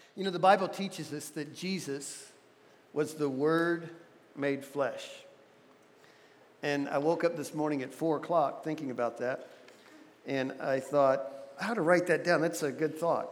You know, the Bible teaches us that Jesus was the Word made flesh. And I woke up this morning at 4 o'clock thinking about that. And I thought, how to write that down? That's a good thought.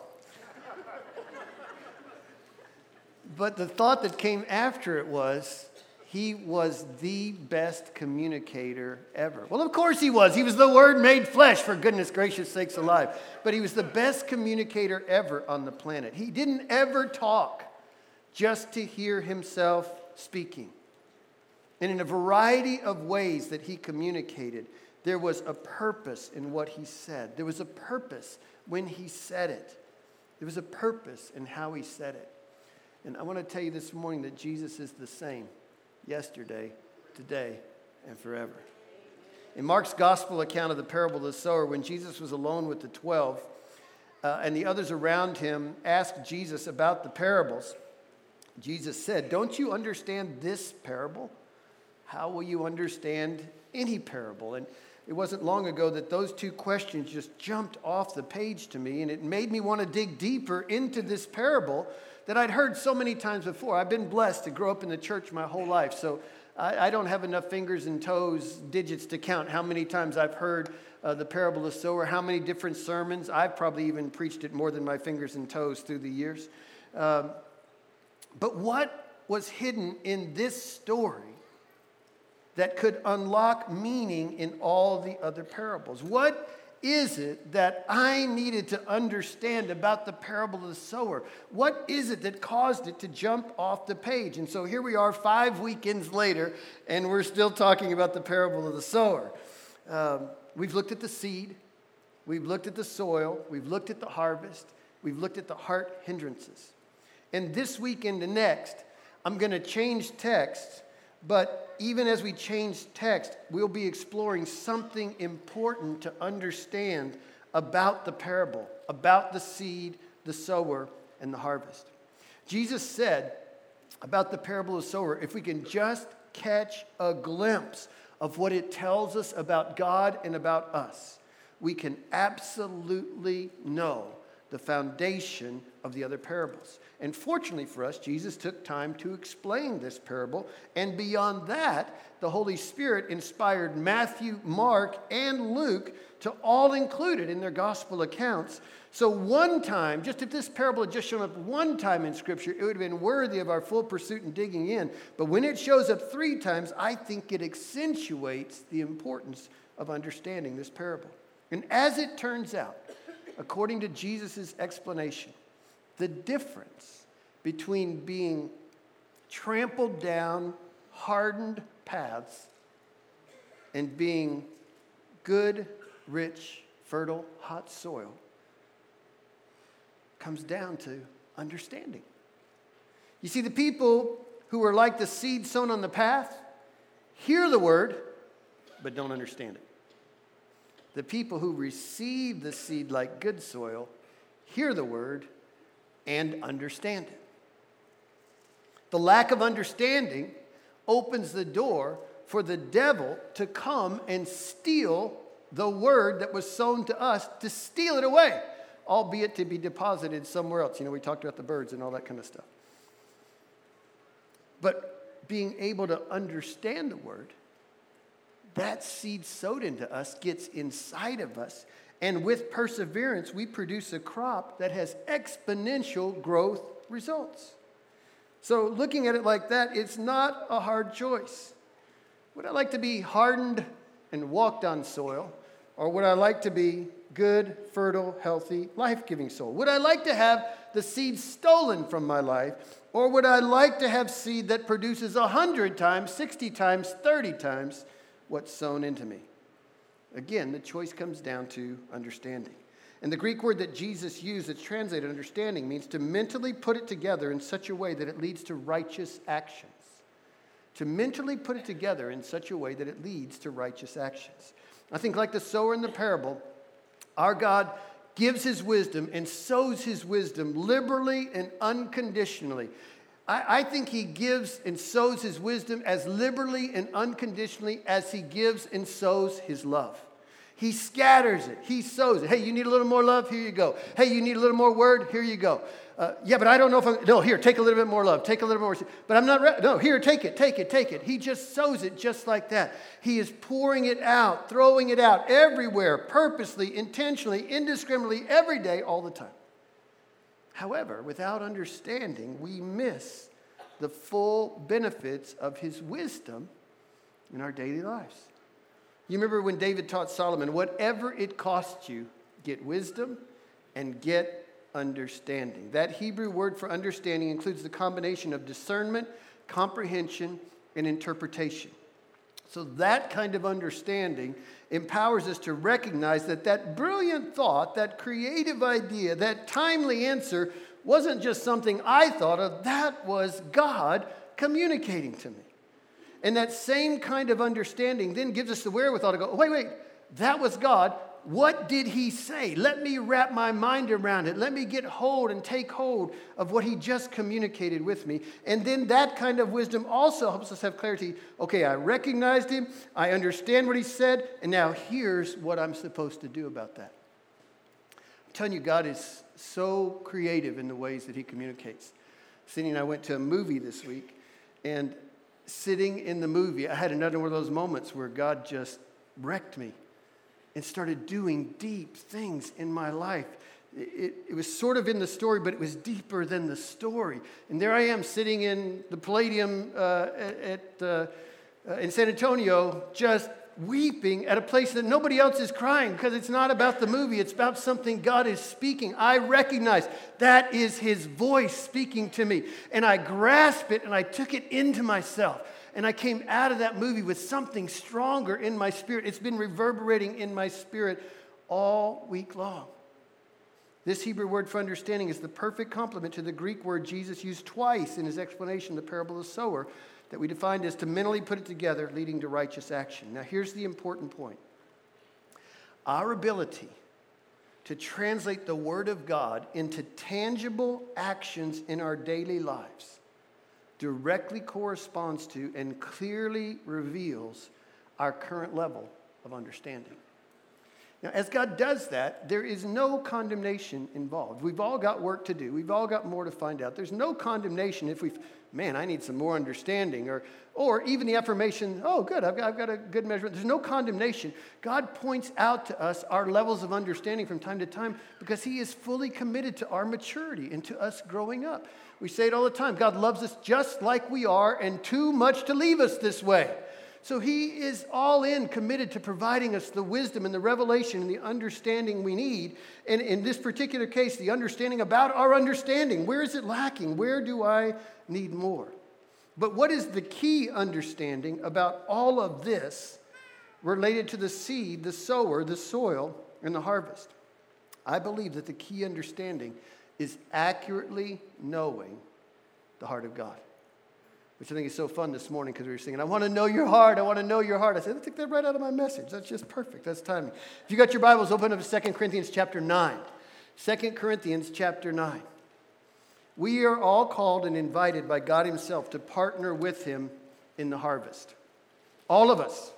But the thought that came after it was, he was the best communicator ever. Well, of course he was. He was the Word made flesh, for goodness gracious sakes alive. But he was the best communicator ever on the planet. He didn't ever talk just to hear himself speaking. And in a variety of ways that he communicated, there was a purpose in what he said. There was a purpose when he said it. There was a purpose in how he said it. And I want to tell you this morning that Jesus is the same yesterday, today, and forever. In Mark's gospel account of the parable of the sower, when Jesus was alone with the 12 and the others around him asked Jesus about the parables, Jesus said, "Don't you understand this parable? How will you understand any parable?" And it wasn't long ago that those two questions just jumped off the page to me, and it made me want to dig deeper into this parable that I'd heard so many times before. I've been blessed to grow up in the church my whole life, so I don't have enough fingers and toes, digits to count how many times I've heard the parable of the sower, how many different sermons. I've probably even preached it more than my fingers and toes through the years. But what was hidden in this story that could unlock meaning in all the other parables? What is it that I needed to understand about the parable of the sower? What is it that caused it to jump off the page? And so here we are 5 weekends later, and we're still talking about the parable of the sower. We've looked at the seed. We've looked at the soil. We've looked at the harvest. We've looked at the heart hindrances. And this weekend and next, I'm going to change text. But even as we change text, we'll be exploring something important to understand about the parable, about the seed, the sower, and the harvest. Jesus said about the parable of the sower, if we can just catch a glimpse of what it tells us about God and about us, we can absolutely know the foundation of the other parables. And fortunately for us, Jesus took time to explain this parable. And beyond that, the Holy Spirit inspired Matthew, Mark, and Luke to all include it in their gospel accounts. So one time, just if this parable had just shown up one time in Scripture, it would have been worthy of our full pursuit and digging in. But when it shows up 3 times, I think it accentuates the importance of understanding this parable. And as it turns out, according to Jesus' explanation, the difference between being trampled down, hardened paths and being good, rich, fertile, hot soil comes down to understanding. You see, the people who are like the seed sown on the path hear the word, but don't understand it. The people who receive the seed like good soil hear the word and understand it. The lack of understanding opens the door for the devil to come and steal the word that was sown to us, to steal it away, albeit to be deposited somewhere else. You know, we talked about the birds and all that kind of stuff. But being able to understand the word, that seed sowed into us gets inside of us. And with perseverance, we produce a crop that has exponential growth results. So looking at it like that, it's not a hard choice. Would I like to be hardened and walked on soil? Or would I like to be good, fertile, healthy, life-giving soil? Would I like to have the seed stolen from my life? Or would I like to have seed that produces 100 times, 60 times, 30 times what's sown into me? Again, the choice comes down to understanding. And the Greek word that Jesus used that's translated understanding means to mentally put it together in such a way that it leads to righteous actions. To mentally put it together in such a way that it leads to righteous actions. I think like the sower in the parable, our God gives his wisdom and sows his wisdom liberally and unconditionally. I think he gives and sows his wisdom as liberally and unconditionally as he gives and sows his love. He scatters it. He sows it. Hey, you need a little more love? Here you go. Hey, you need a little more word? Here you go. Yeah, but I don't know if I'm... No, here, take a little bit more love. Take a little more... But I'm not... No, here, take it. He just sows it just like that. He is pouring it out, throwing it out everywhere, purposely, intentionally, indiscriminately, every day, all the time. However, without understanding, we miss the full benefits of his wisdom in our daily lives. You remember when David taught Solomon, whatever it costs you, get wisdom and get understanding. That Hebrew word for understanding includes the combination of discernment, comprehension, and interpretation. So that kind of understanding empowers us to recognize that that brilliant thought, that creative idea, that timely answer wasn't just something I thought of, that was God communicating to me. And that same kind of understanding then gives us the wherewithal to go, wait, that was God. What did he say? Let me wrap my mind around it. Let me get hold and take hold of what he just communicated with me. And then that kind of wisdom also helps us have clarity. Okay, I recognized him. I understand what he said. And now here's what I'm supposed to do about that. I'm telling you, God is so creative in the ways that he communicates. Cindy and I went to a movie this week, and sitting in the movie, I had another one of those moments where God just wrecked me and started doing deep things in my life. It was sort of in the story, but it was deeper than the story. And there I am sitting in the Palladium in San Antonio, just weeping at a place that nobody else is crying, because it's not about the movie. It's about something God is speaking. I recognize that is his voice speaking to me. And I grasped it and I took it into myself. And I came out of that movie with something stronger in my spirit. It's been reverberating in my spirit all week long. This Hebrew word for understanding is the perfect complement to the Greek word Jesus used twice in his explanation of the parable of the sower, that we defined as to mentally put it together, leading to righteous action. Now, here's the important point. Our ability to translate the Word of God into tangible actions in our daily lives directly corresponds to and clearly reveals our current level of understanding. Now, as God does that, there is no condemnation involved. We've all got work to do. We've all got more to find out. There's no condemnation if I need some more understanding, or even the affirmation, oh, good, I've got a good measurement. There's no condemnation. God points out to us our levels of understanding from time to time because he is fully committed to our maturity and to us growing up. We say it all the time. God loves us just like we are and too much to leave us this way. So he is all in, committed to providing us the wisdom and the revelation and the understanding we need. And in this particular case, the understanding about our understanding. Where is it lacking? Where do I need more? But what is the key understanding about all of this related to the seed, the sower, the soil, and the harvest? I believe that the key understanding is accurately knowing the heart of God. Which I think is so fun this morning because we were singing, I want to know your heart, I want to know your heart. I said, I take that right out of my message. That's just perfect. That's timing. If you got your Bibles, open up to 2 Corinthians chapter 9. 2 Corinthians chapter 9. We are all called and invited by God himself to partner with him in the harvest. All of us.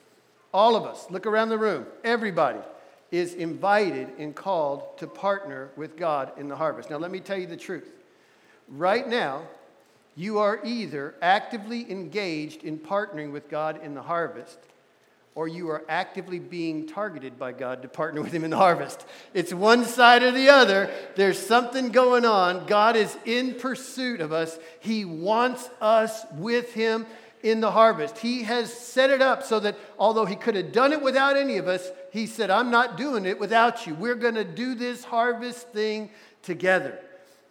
Look around the room. Everybody is invited and called to partner with God in the harvest. Now, let me tell you the truth. Right now, you are either actively engaged in partnering with God in the harvest, or you are actively being targeted by God to partner with him in the harvest. It's one side or the other. There's something going on. God is in pursuit of us. He wants us with him in the harvest. He has set it up so that although he could have done it without any of us, he said, I'm not doing it without you. We're going to do this harvest thing together.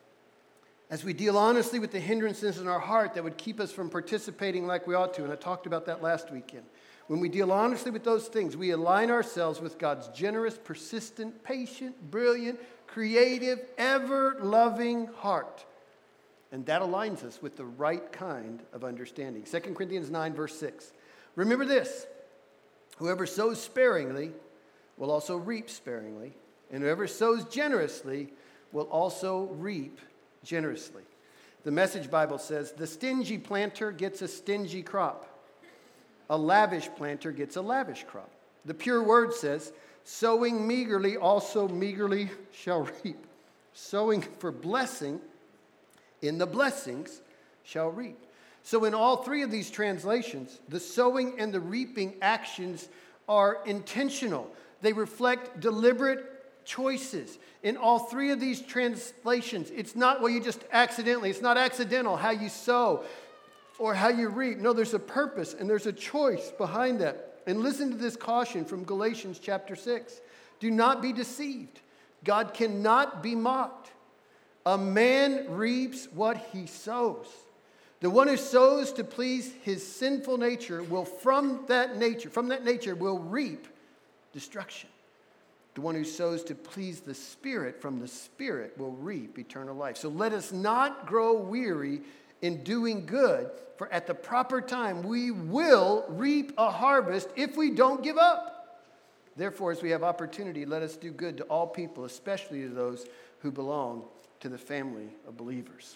As we deal honestly with the hindrances in our heart that would keep us from participating like we ought to, and I talked about that last weekend. When we deal honestly with those things, we align ourselves with God's generous, persistent, patient, brilliant, creative, ever-loving heart. And that aligns us with the right kind of understanding. 2 Corinthians 9, verse 6. Remember this, whoever sows sparingly will also reap sparingly, and whoever sows generously will also reap generously. The Message Bible says, the stingy planter gets a stingy crop. A lavish planter gets a lavish crop. The Pure Word says, Sowing meagerly also meagerly shall reap. Sowing for blessing, in the blessings shall reap. So in all three of these translations, the sowing and the reaping actions are intentional. They reflect deliberate choices. In all three of these translations, it's not, well, you just accidentally, it's not accidental how you sow or how you reap. No, there's a purpose and there's a choice behind that. And listen to this caution from Galatians chapter 6. Do not be deceived. God cannot be mocked. A man reaps what he sows. The one who sows to please his sinful nature will from that nature will reap destruction. The one who sows to please the Spirit from the Spirit will reap eternal life. So let us not grow weary in doing good, for at the proper time we will reap a harvest if we don't give up. Therefore, as we have opportunity, let us do good to all people, especially to those who belong to the family of believers.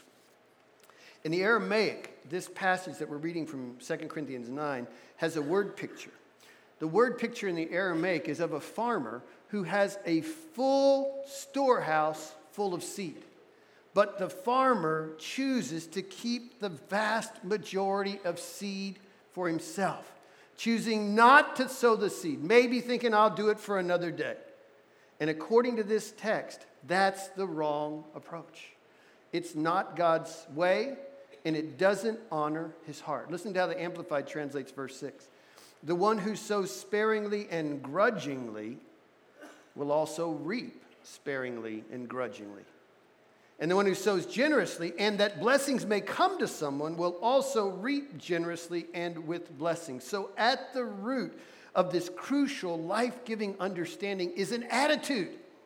In the Aramaic, this passage that we're reading from 2 Corinthians 9 has a word picture. The word picture in the Aramaic is of a farmer who has a full storehouse full of seed. But the farmer chooses to keep the vast majority of seed for himself, choosing not to sow the seed, maybe thinking I'll do it for another day. And according to this text, that's the wrong approach. It's not God's way, and it doesn't honor his heart. Listen to how the Amplified translates verse 6. The one who sows sparingly and grudgingly will also reap sparingly and grudgingly. And the one who sows generously, and that blessings may come to someone, will also reap generously and with blessings. So at the root of this crucial life-giving understanding is an attitude.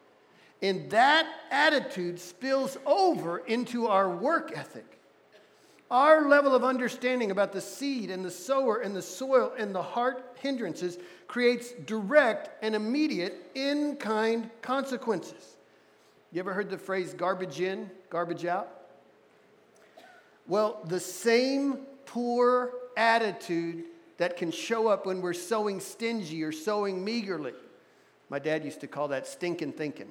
And that attitude spills over into our work ethic. Our level of understanding about the seed and the sower and the soil and the heart hindrances creates direct and immediate in-kind consequences. You ever heard the phrase garbage in, garbage out? Well, the same poor attitude that can show up when we're sowing stingy or sowing meagerly. My dad used to call that stinking thinking.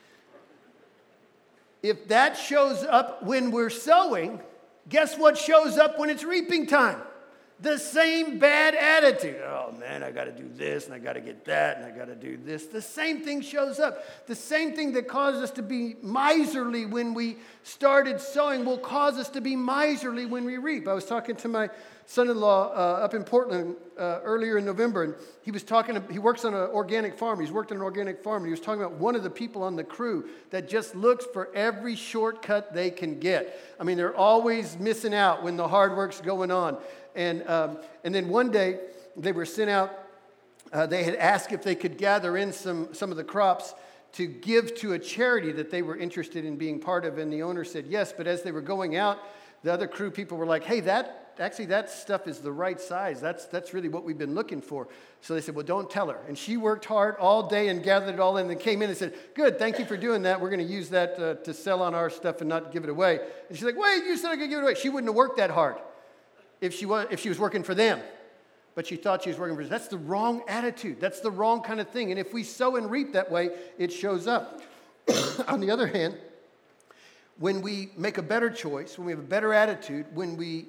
If that shows up when we're sowing, guess what shows up when it's reaping time? The same bad attitude. Oh man, I got to do this and I got to get that and I got to do this. The same thing shows up. The same thing that caused us to be miserly when we started sowing will cause us to be miserly when we reap. I was talking to my son-in-law up in Portland earlier in November, and he works on an organic farm. He's worked on an organic farm, and he was talking about one of the people on the crew that just looks for every shortcut they can get. I mean, they're always missing out when the hard work's going on. And then one day, they were sent out. They had asked if they could gather in some of the crops to give to a charity that they were interested in being part of. And the owner said yes, but as they were going out, the other crew people were like, hey, that stuff is the right size. That's really what we've been looking for. So they said, well, don't tell her. And she worked hard all day and gathered it all in and came in and said, good, thank you for doing that. We're going to use that to sell on our stuff and not give it away. And she's like, wait, you said I could give it away. She wouldn't have worked that hard if she was working for them. But she thought she was working for them. That's the wrong attitude. That's the wrong kind of thing. And if we sow and reap that way, it shows up. On the other hand, when we make a better choice, when we have a better attitude, when we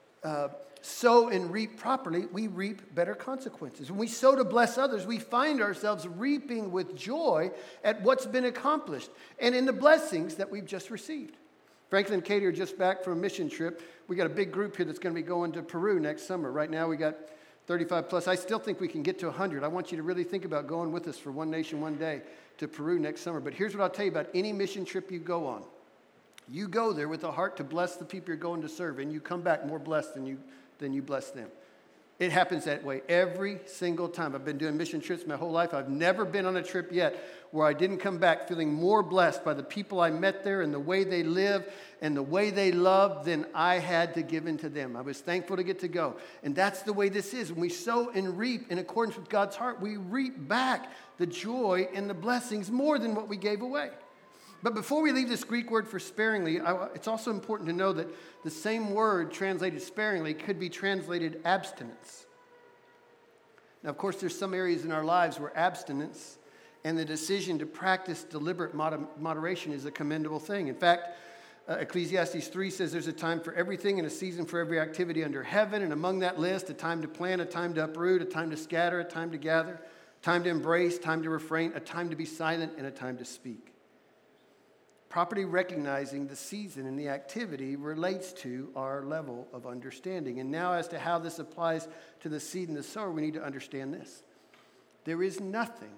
sow and reap properly, we reap better consequences. When we sow to bless others, we find ourselves reaping with joy at what's been accomplished and in the blessings that we've just received. Franklin and Katie are just back from a mission trip. We got a big group here that's going to be going to Peru next summer. Right now we got 35 plus. I still think we can get to 100. I want you to really think about going with us for One Nation, One Day to Peru next summer. But here's what I'll tell you about any mission trip you go on. You go there with a heart to bless the people you're going to serve, and you come back more blessed than you bless them. It happens that way every single time. I've been doing mission trips my whole life. I've never been on a trip yet where I didn't come back feeling more blessed by the people I met there and the way they live and the way they love than I had to give into them. I was thankful to get to go. And that's the way this is. When we sow and reap in accordance with God's heart, we reap back the joy and the blessings more than what we gave away. But before we leave this Greek word for sparingly, it's also important to know that the same word translated sparingly could be translated abstinence. Now, of course, there's some areas in our lives where abstinence And the decision to practice deliberate moderation is a commendable thing. In fact, Ecclesiastes 3 says there's a time for everything and a season for every activity under heaven. And among that list, a time to plant, a time to uproot, a time to scatter, a time to gather, a time to embrace, time to refrain, a time to be silent, and a time to speak. Properly recognizing the season and the activity relates to our level of understanding. And now as to how this applies to the seed and the sower, we need to understand this. There is nothing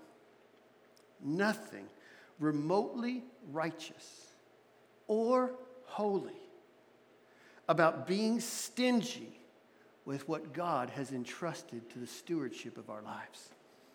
remotely righteous or holy about being stingy with what God has entrusted to the stewardship of our lives.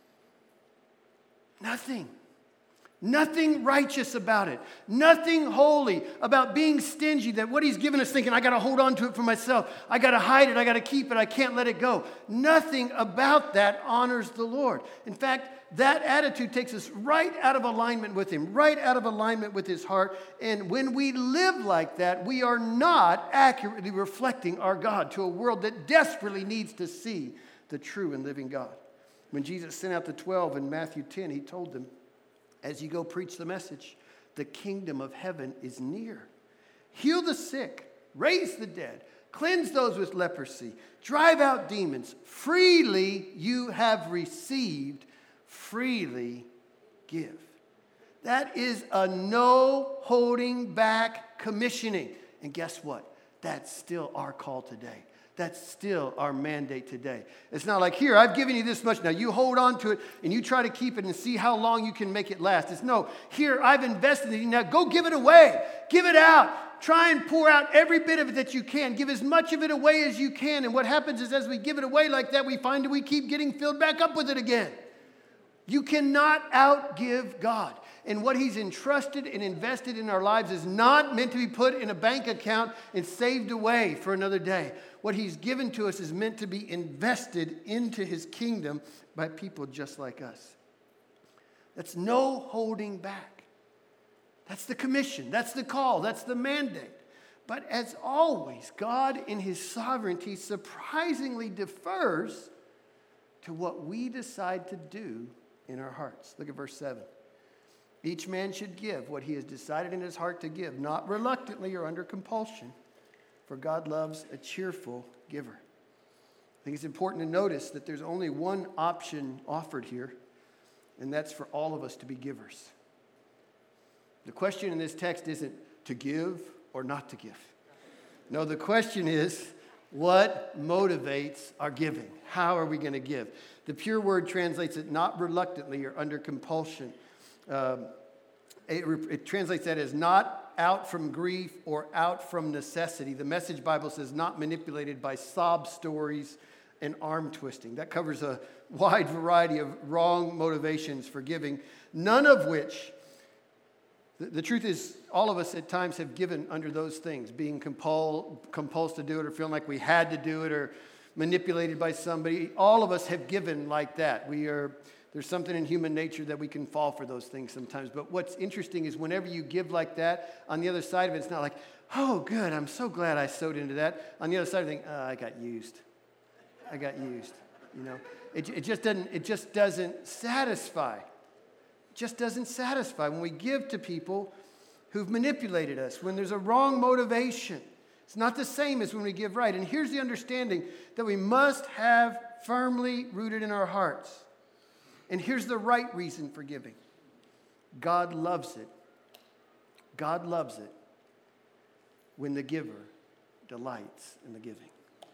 Nothing righteous about it. Nothing holy about being stingy, that what he's given us thinking, I got to hold on to it for myself. I got to hide it. I got to keep it. I can't let it go. Nothing about that honors the Lord. In fact, that attitude takes us right out of alignment with him, right out of alignment with his heart. And when we live like that, we are not accurately reflecting our God to a world that desperately needs to see the true and living God. When Jesus sent out the 12 in Matthew 10, he told them, as you go preach the message, the kingdom of heaven is near. Heal the sick, raise the dead, cleanse those with leprosy, drive out demons. Freely you have received, freely give. That is a no holding back commissioning. And guess what? That's still our call today. That's still our mandate today. It's not like, here, I've given you this much. Now you hold on to it and you try to keep it and see how long you can make it last. It's no, here, I've invested in you. Now go give it away. Give it out. Try and pour out every bit of it that you can. Give as much of it away as you can. And what happens is as we give it away like that, we find that we keep getting filled back up with it again. You cannot outgive God. And what he's entrusted and invested in our lives is not meant to be put in a bank account and saved away for another day. What he's given to us is meant to be invested into his kingdom by people just like us. That's no holding back. That's the commission. That's the call. That's the mandate. But as always, God in his sovereignty surprisingly defers to what we decide to do in our hearts. Look at verse 7. Each man should give what he has decided in his heart to give, not reluctantly or under compulsion, for God loves a cheerful giver. I think it's important to notice that there's only one option offered here, and that's for all of us to be givers. The question in this text isn't to give or not to give. No, the question is, what motivates our giving? How are we going to give? The pure word translates it not reluctantly or under compulsion. It translates that as not out from grief or out from necessity. The Message Bible says not manipulated by sob stories and arm twisting. That covers a wide variety of wrong motivations for giving, none of which, the truth is, all of us at times have given under those things, being compulsed to do it or feeling like we had to do it or manipulated by somebody. All of us have given like that. There's something in human nature that we can fall for those things sometimes. But what's interesting is whenever you give like that, on the other side of it, it's not like, oh, good, I'm so glad I sowed into that. On the other side, I think, oh, I got used. You know, it just doesn't satisfy. It just doesn't satisfy when we give to people who've manipulated us, when there's a wrong motivation. It's not the same as when we give right. And here's the understanding that we must have firmly rooted in our hearts. And here's the right reason for giving. God loves it. God loves it when the giver delights in the giving.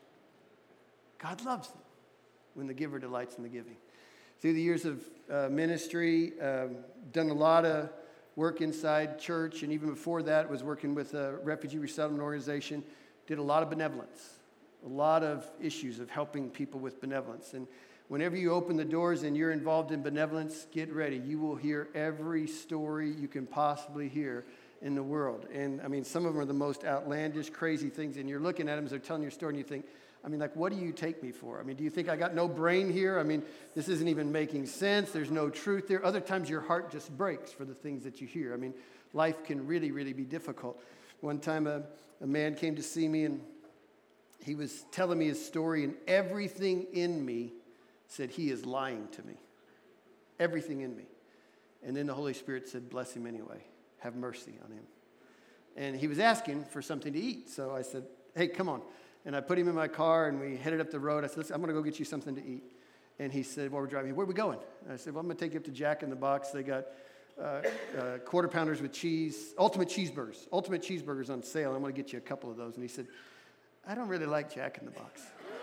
God loves it when the giver delights in the giving. Through the years of ministry, done a lot of work inside church, and even before that was working with a refugee resettlement organization, did a lot of benevolence, a lot of issues of helping people with benevolence. And whenever you open the doors and you're involved in benevolence, get ready. You will hear every story you can possibly hear in the world. And I mean, some of them are the most outlandish, crazy things. And you're looking at them as they're telling your story and you think, I mean, like, what do you take me for? I mean, do you think I got no brain here? I mean, this isn't even making sense. There's no truth there. Other times your heart just breaks for the things that you hear. I mean, life can really, really be difficult. One time a man came to see me and he was telling me his story, and everything in me said he is lying to me. Everything in me. And then the Holy Spirit said, bless him anyway. Have mercy on him. And he was asking for something to eat. So I said, hey, come on. And I put him in my car, and we headed up the road. I said, listen, I'm going to go get you something to eat. And he said, while we're driving, where are we going? And I said, well, I'm going to take you up to Jack in the Box. They got quarter pounders with cheese, ultimate cheeseburgers on sale. I'm going to get you a couple of those. And he said, I don't really like Jack in the Box.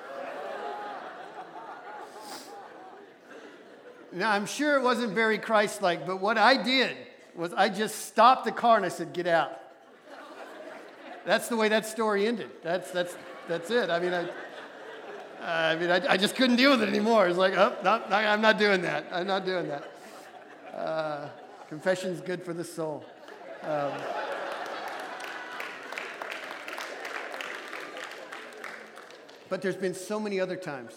Now, I'm sure it wasn't very Christ-like, but what I did was I just stopped the car and I said, get out. That's the way that story ended. That's it. I just couldn't deal with it anymore. It's like, oh, no, I'm not doing that. I'm not doing that. Confession's good for the soul. But there's been so many other times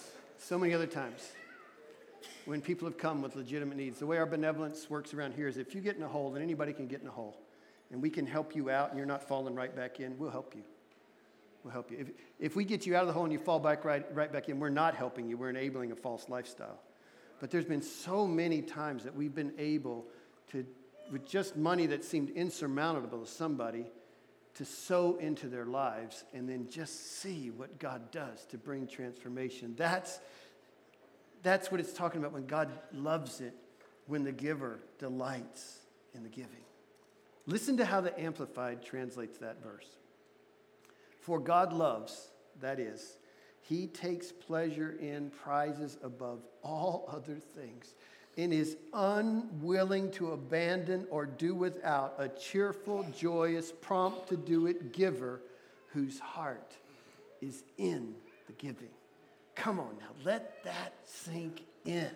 when people have come with legitimate needs. The way our benevolence works around here is if you get in a hole, then anybody can get in a hole. And we can help you out and you're not falling right back in, we'll help you. We'll help you. If we get you out of the hole and you fall back right back in, we're not helping you. We're enabling a false lifestyle. But there's been so many times that we've been able to, with just money that seemed insurmountable to somebody, to sow into their lives and then just see what God does to bring transformation. That's what it's talking about when God loves it, when the giver delights in the giving. Listen to how the Amplified translates that verse. For God loves, that is, he takes pleasure in, prizes above all other things, and is unwilling to abandon or do without a cheerful, joyous, prompt to do it giver whose heart is in the giving. Come on now, let that sink in.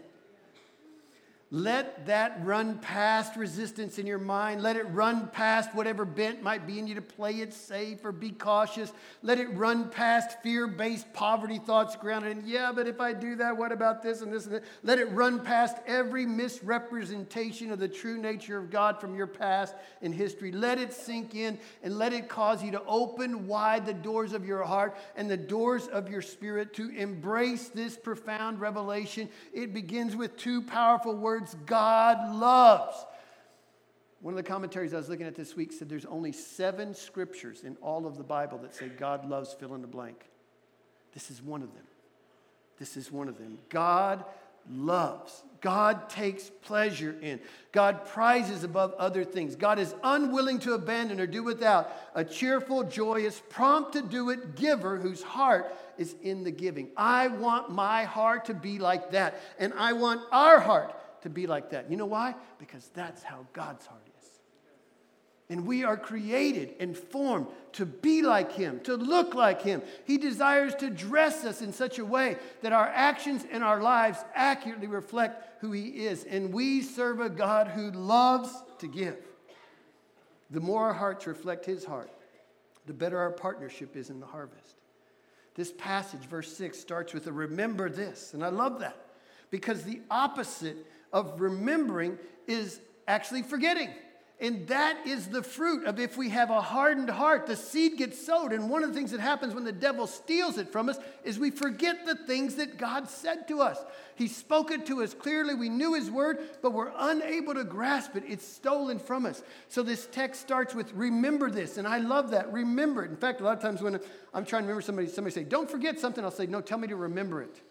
Let that run past resistance in your mind. Let it run past whatever bent might be in you to play it safe or be cautious. Let it run past fear-based poverty thoughts grounded in, yeah, but if I do that, what about this and this and that? Let it run past every misrepresentation of the true nature of God from your past and history. Let it sink in and let it cause you to open wide the doors of your heart and the doors of your spirit to embrace this profound revelation. It begins with two powerful words. God loves. One of the commentaries I was looking at this week said there's only 7 scriptures in all of the Bible that say God loves fill in the blank. This is one of them. This is one of them. God loves. God takes pleasure in. God prizes above other things. God is unwilling to abandon or do without a cheerful, joyous, prompt to do it giver whose heart is in the giving. I want my heart to be like that. And I want our heart to be like that. You know why? Because that's how God's heart is. And we are created and formed to be like him, to look like him. He desires to dress us in such a way that our actions and our lives accurately reflect who he is. And we serve a God who loves to give. The more our hearts reflect his heart, the better our partnership is in the harvest. This passage, verse 6, starts with a remember this. And I love that because the opposite of remembering is actually forgetting. And that is the fruit of if we have a hardened heart, the seed gets sowed. And one of the things that happens when the devil steals it from us is we forget the things that God said to us. He spoke it to us clearly. We knew his word, but we're unable to grasp it. It's stolen from us. So this text starts with remember this. And I love that. Remember it. In fact, a lot of times when I'm trying to remember somebody say, don't forget something. I'll say, no, tell me to remember it.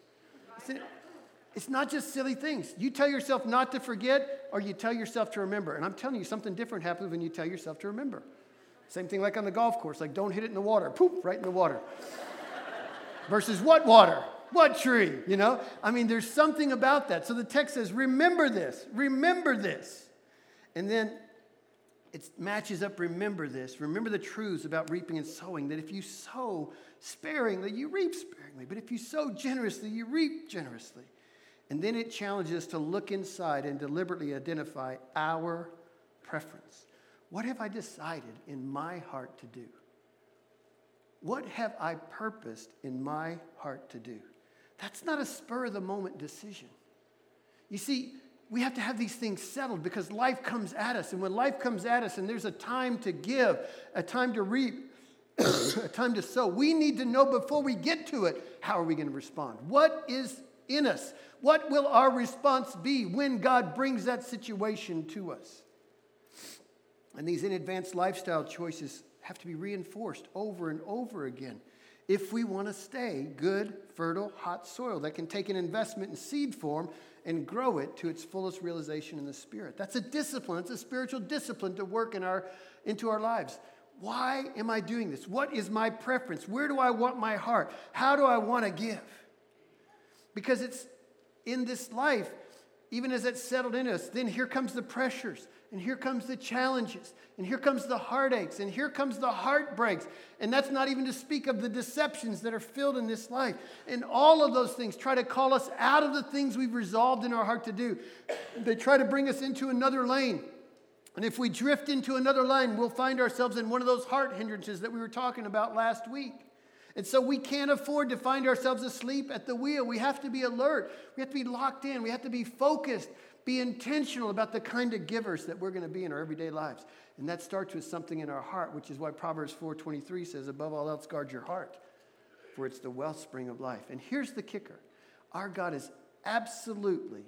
It's not just silly things. You tell yourself not to forget or you tell yourself to remember. And I'm telling you, something different happens when you tell yourself to remember. Same thing like on the golf course. Like, don't hit it in the water. Poof, right in the water. Versus what water? What tree? You know? I mean, there's something about that. So the text says, remember this. Remember this. And then it matches up, remember this. Remember the truths about reaping and sowing. That if you sow sparingly, you reap sparingly. But if you sow generously, you reap generously. And then it challenges us to look inside and deliberately identify our preference. What have I decided in my heart to do? What have I purposed in my heart to do? That's not a spur-of-the-moment decision. You see, we have to have these things settled because life comes at us. And when life comes at us and there's a time to give, a time to reap, a time to sow, we need to know before we get to it, how are we going to respond? What is in us? What will our response be when God brings that situation to us? And these in-advance lifestyle choices have to be reinforced over and over again if we want to stay good, fertile, hot soil that can take an investment in seed form and grow it to its fullest realization in the Spirit. That's a discipline. It's a spiritual discipline to work into our lives. Why am I doing this? What is my preference? Where do I want my heart? How do I want to give? Because it's in this life, even as it's settled in us, then here comes the pressures, and here comes the challenges, and here comes the heartaches, and here comes the heartbreaks. And that's not even to speak of the deceptions that are filled in this life. And all of those things try to call us out of the things we've resolved in our heart to do. They try to bring us into another lane. And if we drift into another line, we'll find ourselves in one of those heart hindrances that we were talking about last week. And so we can't afford to find ourselves asleep at the wheel. We have to be alert. We have to be locked in. We have to be focused, be intentional about the kind of givers that we're going to be in our everyday lives. And that starts with something in our heart, which is why Proverbs 4:23 says, above all else, guard your heart, for it's the wellspring of life. And here's the kicker. Our God is absolutely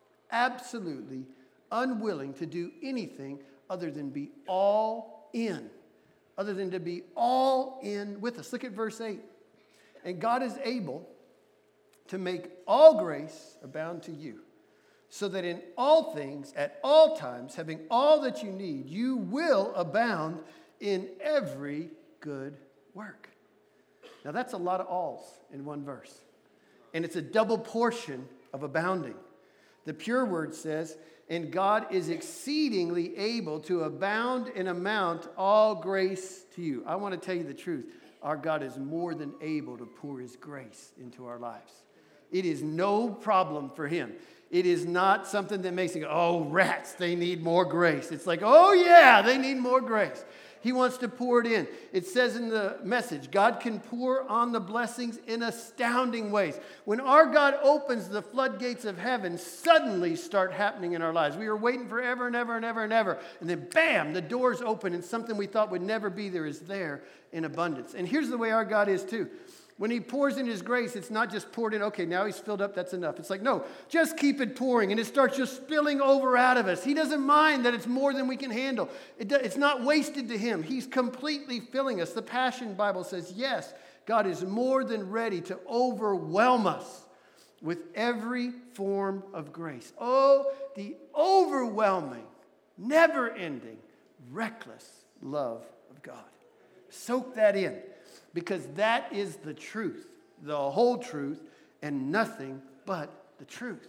unwilling to do anything other than be all in. Other than to be all in with us. Look at verse 8. And God is able to make all grace abound to you, so that in all things, at all times, having all that you need, you will abound in every good work. Now that's a lot of alls in one verse. And it's a double portion of abounding. The pure word says, and God is exceedingly able to abound and amount all grace to you. I want to tell you the truth. Our God is more than able to pour his grace into our lives. It is no problem for him. It is not something that makes you go, oh, rats, they need more grace. It's like, oh, yeah, they need more grace. He wants to pour it in. It says in the message, God can pour on the blessings in astounding ways. When our God opens the floodgates of heaven, suddenly start happening in our lives. We were waiting forever and ever and ever and ever. And then, bam, the doors open and something we thought would never be there is there in abundance. And here's the way our God is too. When he pours in his grace, it's not just poured in, okay, now he's filled up, that's enough. It's like, no, just keep it pouring, and it starts just spilling over out of us. He doesn't mind that it's more than we can handle. It's not wasted to him. He's completely filling us. The Passion Bible says, yes, God is more than ready to overwhelm us with every form of grace. Oh, the overwhelming, never-ending, reckless love of God. Soak that in. Because that is the truth, the whole truth, and nothing but the truth.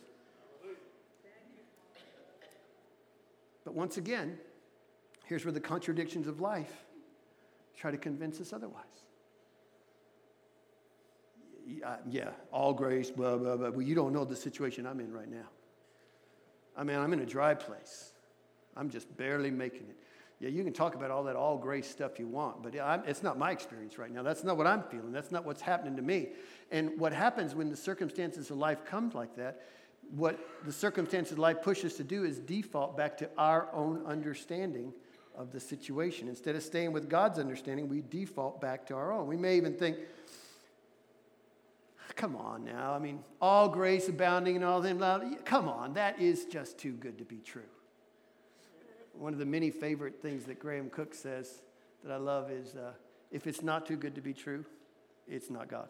But once again, here's where the contradictions of life try to convince us otherwise. Yeah, all grace, blah, blah, blah. Well, you don't know the situation I'm in right now. I mean, I'm in a dry place. I'm just barely making it. Yeah, you can talk about all that all grace stuff you want, but it's not my experience right now. That's not what I'm feeling. That's not what's happening to me. And what happens when the circumstances of life come like that, what the circumstances of life push us to do is default back to our own understanding of the situation. Instead of staying with God's understanding, we default back to our own. We may even think, come on now. I mean, all grace abounding and all them. Come on, that is just too good to be true. One of the many favorite things that Graham Cook says that I love is, if it's not too good to be true, it's not God.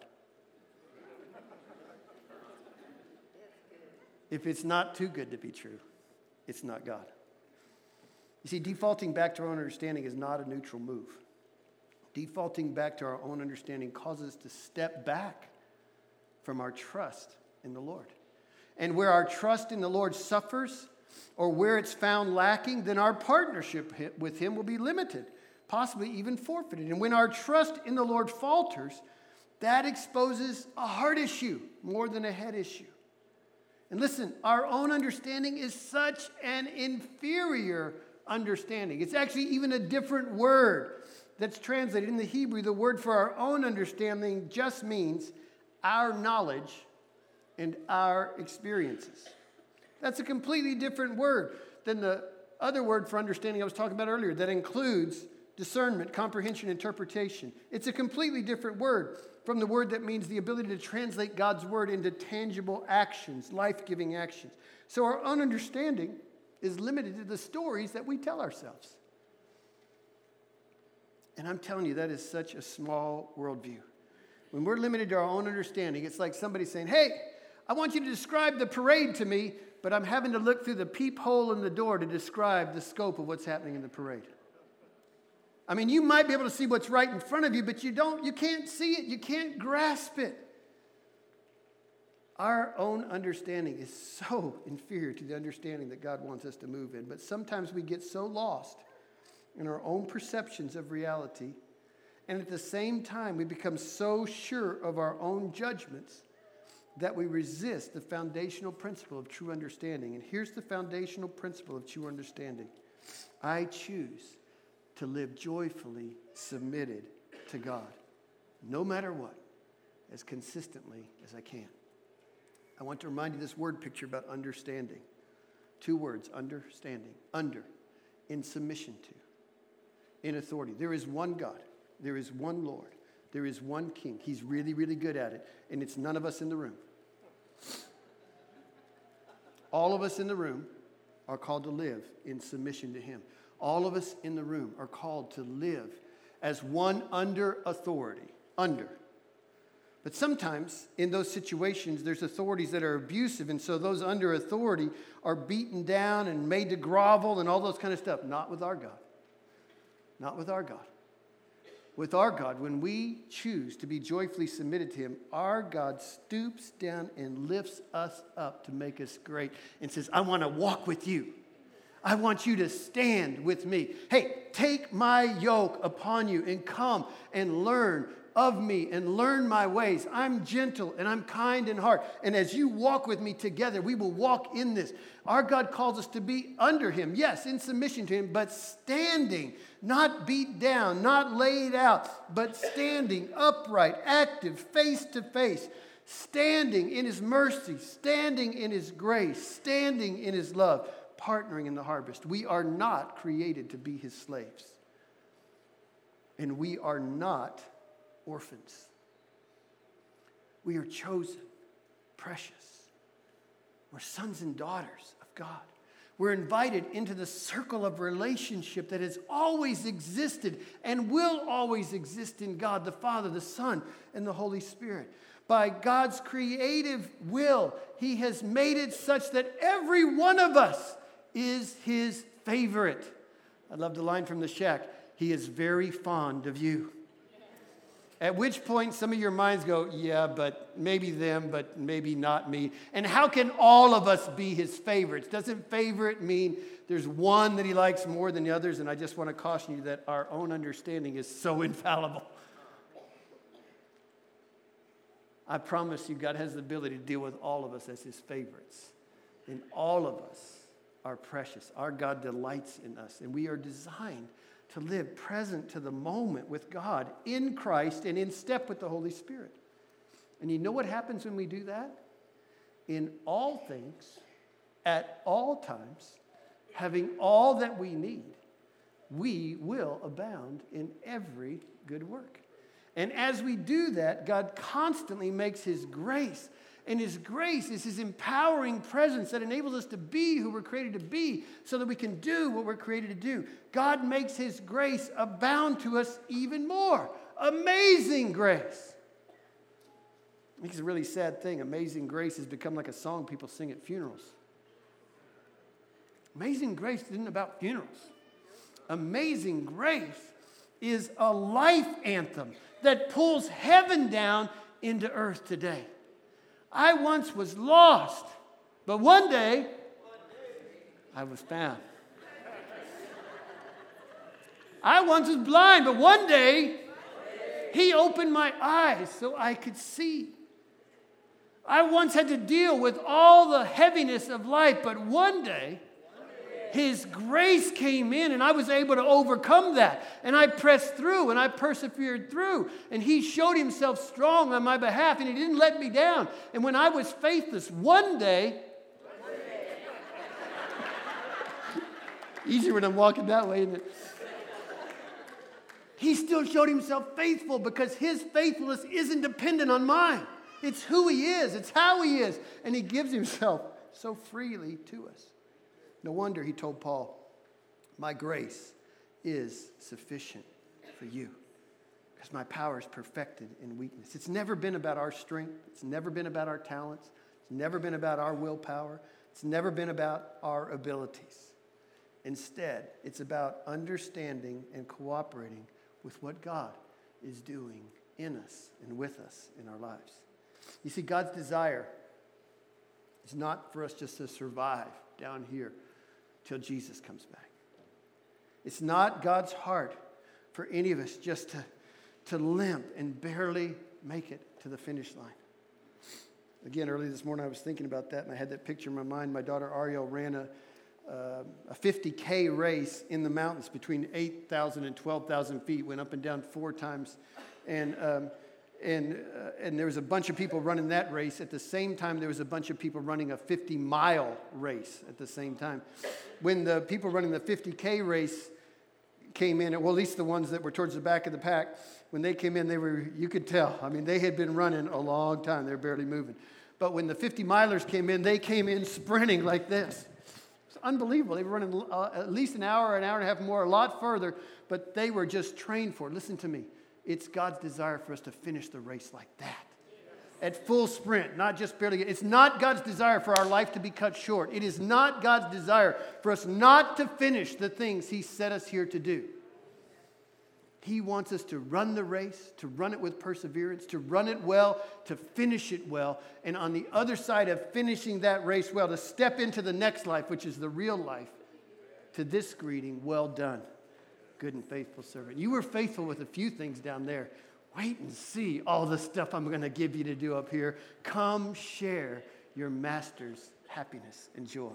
If it's not too good to be true, it's not God. You see, defaulting back to our own understanding is not a neutral move. Defaulting back to our own understanding causes us to step back from our trust in the Lord. And where our trust in the Lord suffers, or where it's found lacking, then our partnership with him will be limited, possibly even forfeited. And when our trust in the Lord falters, that exposes a heart issue more than a head issue. And listen, our own understanding is such an inferior understanding. It's actually even a different word that's translated in the Hebrew. The word for our own understanding just means our knowledge and our experiences. That's a completely different word than the other word for understanding I was talking about earlier that includes discernment, comprehension, interpretation. It's a completely different word from the word that means the ability to translate God's word into tangible actions, life-giving actions. So our own understanding is limited to the stories that we tell ourselves. And I'm telling you, that is such a small worldview. When we're limited to our own understanding, it's like somebody saying, hey, I want you to describe the parade to me, but I'm having to look through the peephole in the door to describe the scope of what's happening in the parade. I mean, you might be able to see what's right in front of you, but you can't see it, you can't grasp it. Our own understanding is so inferior to the understanding that God wants us to move in. But sometimes we get so lost in our own perceptions of reality, and at the same time we become so sure of our own judgments that we resist the foundational principle of true understanding. And here's the foundational principle of true understanding. I choose to live joyfully submitted to God, no matter what, as consistently as I can. I want to remind you this word picture about understanding. 2 words, understanding. Under, in submission to, in authority. There is one God. There is one Lord. There is one King. He's really, really good at it, and it's none of us in the room. All of us in the room are called to live in submission to Him. All of us in the room are called to live as one under authority. Under. But sometimes in those situations, there's authorities that are abusive, and so those under authority are beaten down and made to grovel and all those kind of stuff. Not with our God. Not with our God. With our God, when we choose to be joyfully submitted to Him, our God stoops down and lifts us up to make us great and says, I want to walk with you. I want you to stand with me. Hey, take my yoke upon you and come and learn of me and learn my ways. I'm gentle and I'm kind in heart. And as you walk with me together, we will walk in this. Our God calls us to be under Him. Yes, in submission to Him, but standing, not beat down, not laid out, but standing upright, active, face to face, standing in His mercy, standing in His grace, standing in His love, partnering in the harvest. We are not created to be His slaves. And we are not orphans. We are chosen, precious. We're sons and daughters of God. We're invited into the circle of relationship that has always existed and will always exist in God, the Father, the Son, and the Holy Spirit. By God's creative will, He has made it such that every one of us is His favorite. I love the line from The Shack. He is very fond of you. At which point some of your minds go, yeah, but maybe them, but maybe not me. And how can all of us be His favorites? Doesn't favorite mean there's one that He likes more than the others? And I just want to caution you that our own understanding is so infallible. I promise you, God has the ability to deal with all of us as His favorites. And all of us are precious. Our God delights in us. And we are designed to live present to the moment with God in Christ and in step with the Holy Spirit. And you know what happens when we do that? In all things, at all times, having all that we need, we will abound in every good work. And as we do that, God constantly makes His grace. And His grace is His empowering presence that enables us to be who we're created to be so that we can do what we're created to do. God makes His grace abound to us even more. Amazing grace. I think it's a really sad thing. Amazing grace has become like a song people sing at funerals. Amazing grace isn't about funerals. Amazing grace is a life anthem that pulls heaven down into earth today. I once was lost, but one day I was found. I once was blind, but one day He opened my eyes so I could see. I once had to deal with all the heaviness of life, but one day His grace came in and I was able to overcome that. And I pressed through and I persevered through. And He showed Himself strong on my behalf and He didn't let me down. And when I was faithless, one day, easier when I'm walking that way, isn't it? He still showed himself faithful because his faithfulness isn't dependent on mine. It's who he is. It's how he is. And he gives himself so freely to us. No wonder he told Paul, my grace is sufficient for you because my power is perfected in weakness. It's never been about our strength. It's never been about our talents. It's never been about our willpower. It's never been about our abilities. Instead, it's about understanding and cooperating with what God is doing in us and with us in our lives. You see, God's desire is not for us just to survive down here till Jesus comes back. It's not God's heart for any of us just to limp and barely make it to the finish line. Again, early this morning I was thinking about that, and I had that picture in my mind. My daughter Ariel ran a 50K race in the mountains between 8,000 and 12,000 feet, went up and down 4 times. And there was a bunch of people running that race. At the same time, there was a bunch of people running a 50-mile race at the same time. When the people running the 50K race came in, well, at least the ones that were towards the back of the pack, when they came in, you could tell. I mean, they had been running a long time. They were barely moving. But when the 50-milers came in, they came in sprinting like this. It's unbelievable. They were running at least an hour and a half more, a lot further, but they were just trained for it. Listen to me. It's God's desire for us to finish the race like that. At full sprint, not just barely. It's not God's desire for our life to be cut short. It is not God's desire for us not to finish the things He set us here to do. He wants us to run the race, to run it with perseverance, to run it well, to finish it well. And on the other side of finishing that race well, to step into the next life, which is the real life, to this greeting, well done, good and faithful servant. You were faithful with a few things down there. Wait and see all the stuff I'm going to give you to do up here. Come share your master's happiness and joy.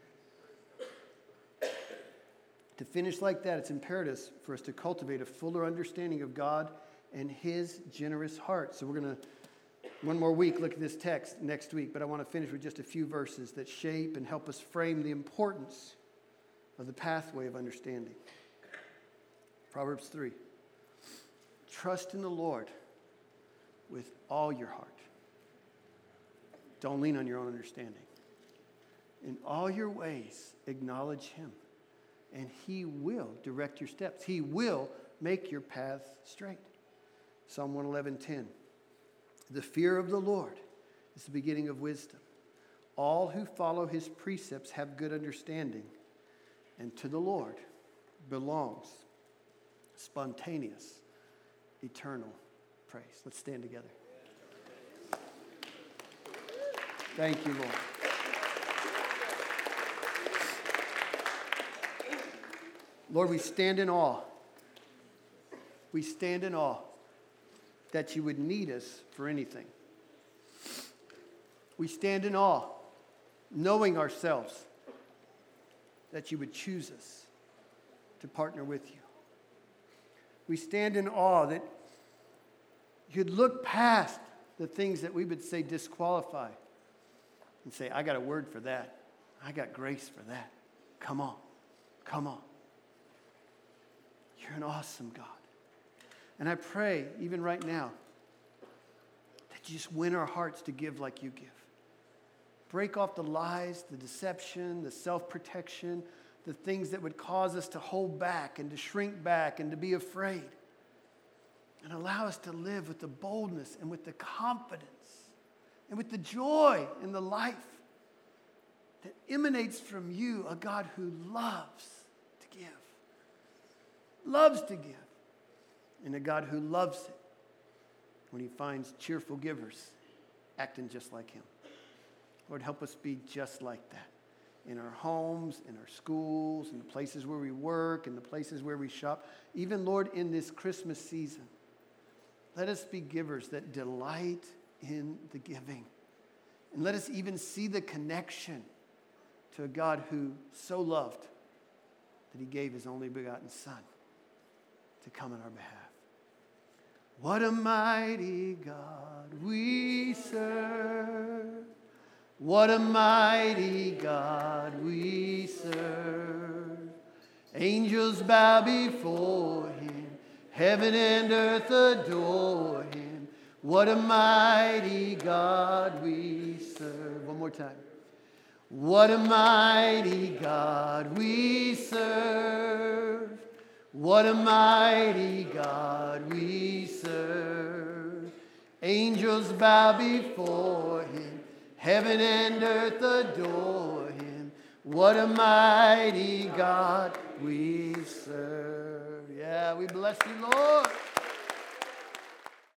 To finish like that, it's imperative for us to cultivate a fuller understanding of God and His generous heart. So we're going to, one more week, look at this text next week, but I want to finish with just a few verses that shape and help us frame the importance of the pathway of understanding. Proverbs 3. Trust in the Lord with all your heart. Don't lean on your own understanding. In all your ways, acknowledge Him, and He will direct your steps. He will make your path straight. Psalm 111:10. The fear of the Lord is the beginning of wisdom. All who follow His precepts have good understanding, and to the Lord belongs spontaneous, eternal praise. Let's stand together. Thank you, Lord. Lord, we stand in awe. We stand in awe that you would need us for anything. We stand in awe, knowing ourselves, that you would choose us to partner with you. We stand in awe that you'd look past the things that we would say disqualify and say, I got a word for that. I got grace for that. Come on. Come on. You're an awesome God. And I pray, even right now, that you just win our hearts to give like you give. Break off the lies, the deception, the self-protection, the things that would cause us to hold back and to shrink back and to be afraid. And allow us to live with the boldness and with the confidence and with the joy in the life that emanates from you, a God who loves to give. Loves to give. And a God who loves it when He finds cheerful givers acting just like Him. Lord, help us be just like that. In our homes, in our schools, in the places where we work, in the places where we shop. Even, Lord, in this Christmas season, let us be givers that delight in the giving. And let us even see the connection to a God who so loved that He gave His only begotten Son to come on our behalf. What a mighty God we serve. What a mighty God we serve. Angels bow before Him. Heaven and earth adore him. What a mighty God we serve. One more time. What a mighty God we serve. What a mighty God we serve. Angels bow before him. Heaven and earth adore him. What a mighty God we serve. Yeah, we bless you, Lord.